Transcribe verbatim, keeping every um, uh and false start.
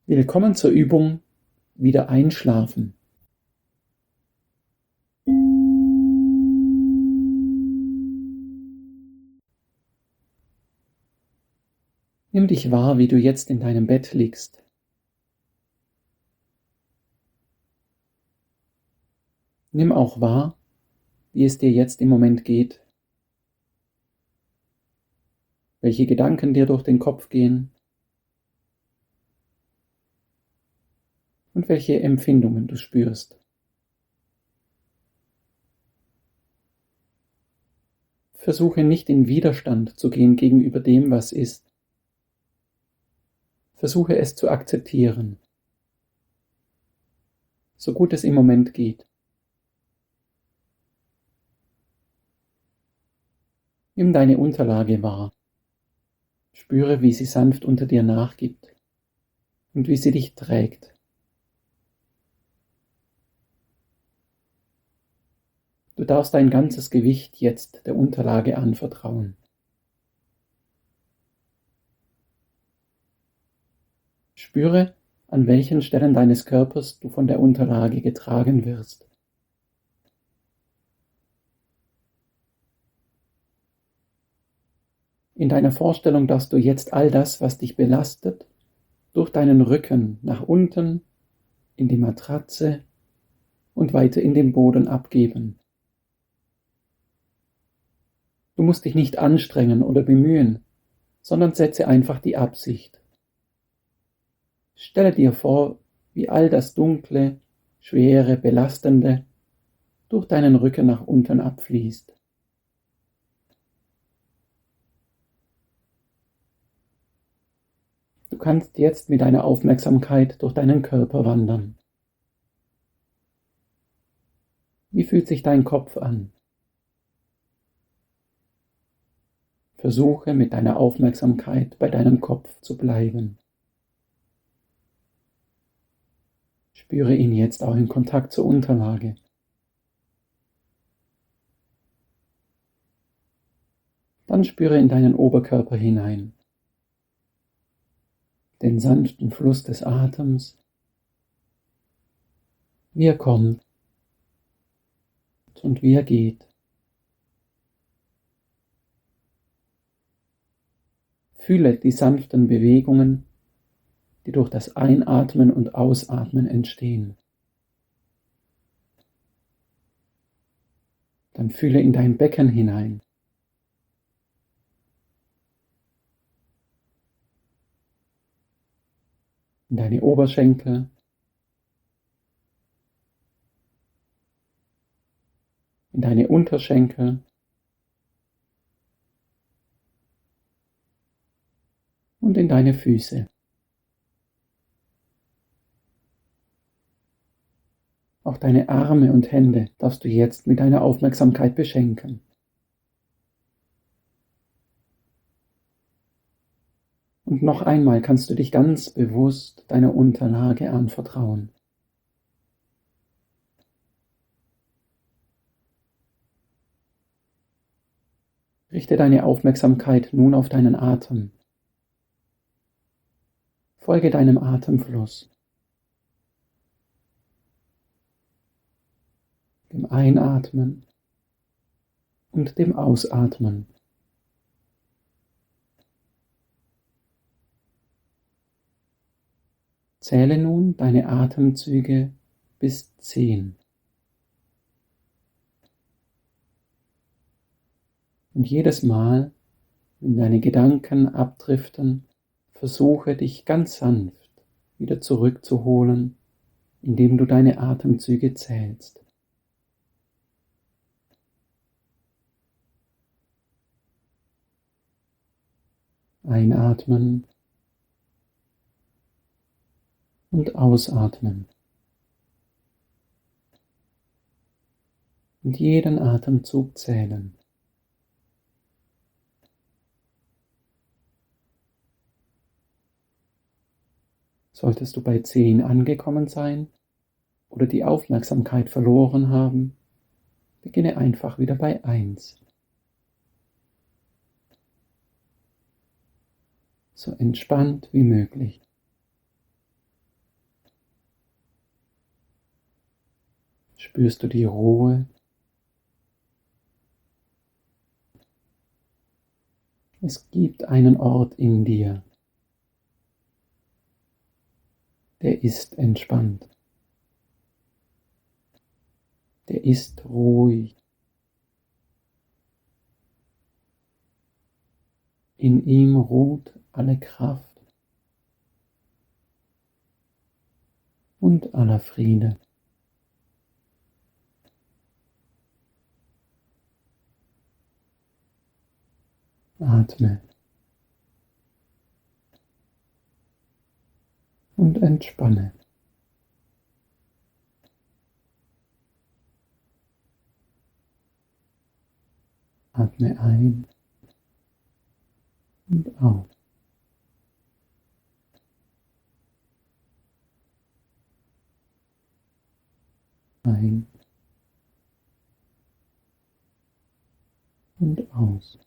Willkommen zur Übung wieder einschlafen. Nimm dich wahr, wie du jetzt in deinem Bett liegst. Nimm auch wahr, wie es dir jetzt im Moment geht, welche Gedanken dir durch den Kopf gehen und welche Empfindungen du spürst. Versuche nicht in Widerstand zu gehen gegenüber dem, was ist. Versuche es zu akzeptieren, so gut es im Moment geht. Nimm deine Unterlage wahr. Spüre, wie sie sanft unter dir nachgibt und wie sie dich trägt. Du darfst dein ganzes Gewicht jetzt der Unterlage anvertrauen. Spüre, an welchen Stellen deines Körpers du von der Unterlage getragen wirst. In deiner Vorstellung darfst du jetzt all das, was dich belastet, durch deinen Rücken nach unten, in die Matratze und weiter in den Boden abgeben. Du musst dich nicht anstrengen oder bemühen, sondern setze einfach die Absicht. Stelle dir vor, wie all das Dunkle, Schwere, Belastende durch deinen Rücken nach unten abfließt. Du kannst jetzt mit deiner Aufmerksamkeit durch deinen Körper wandern. Wie fühlt sich dein Kopf an? Versuche mit deiner Aufmerksamkeit bei deinem Kopf zu bleiben. Spüre ihn jetzt auch in Kontakt zur Unterlage. Dann spüre in deinen Oberkörper hinein, den sanften Fluss des Atems, wie er kommt und wie er geht. Fühle die sanften Bewegungen, die durch das Einatmen und Ausatmen entstehen. Dann fühle in dein Becken hinein. In deine Oberschenkel, in deine Unterschenkel und in deine Füße. Auch deine Arme und Hände darfst du jetzt mit deiner Aufmerksamkeit beschenken. Und noch einmal kannst du dich ganz bewusst deiner Unterlage anvertrauen. Richte deine Aufmerksamkeit nun auf deinen Atem. Folge deinem Atemfluss. Dem Einatmen und dem Ausatmen. Zähle nun deine Atemzüge bis zehn. Und jedes Mal, wenn deine Gedanken abdriften, versuche dich ganz sanft wieder zurückzuholen, indem du deine Atemzüge zählst. Einatmen und ausatmen. Und jeden Atemzug zählen. Solltest du bei zehn angekommen sein oder die Aufmerksamkeit verloren haben, beginne einfach wieder bei eins. So entspannt wie möglich. spürst du die Ruhe. Es gibt einen Ort in dir, der ist entspannt, der ist ruhig. In ihm ruht alle Kraft und aller Friede. Atme und entspanne. Atme ein und aus. Ein und aus.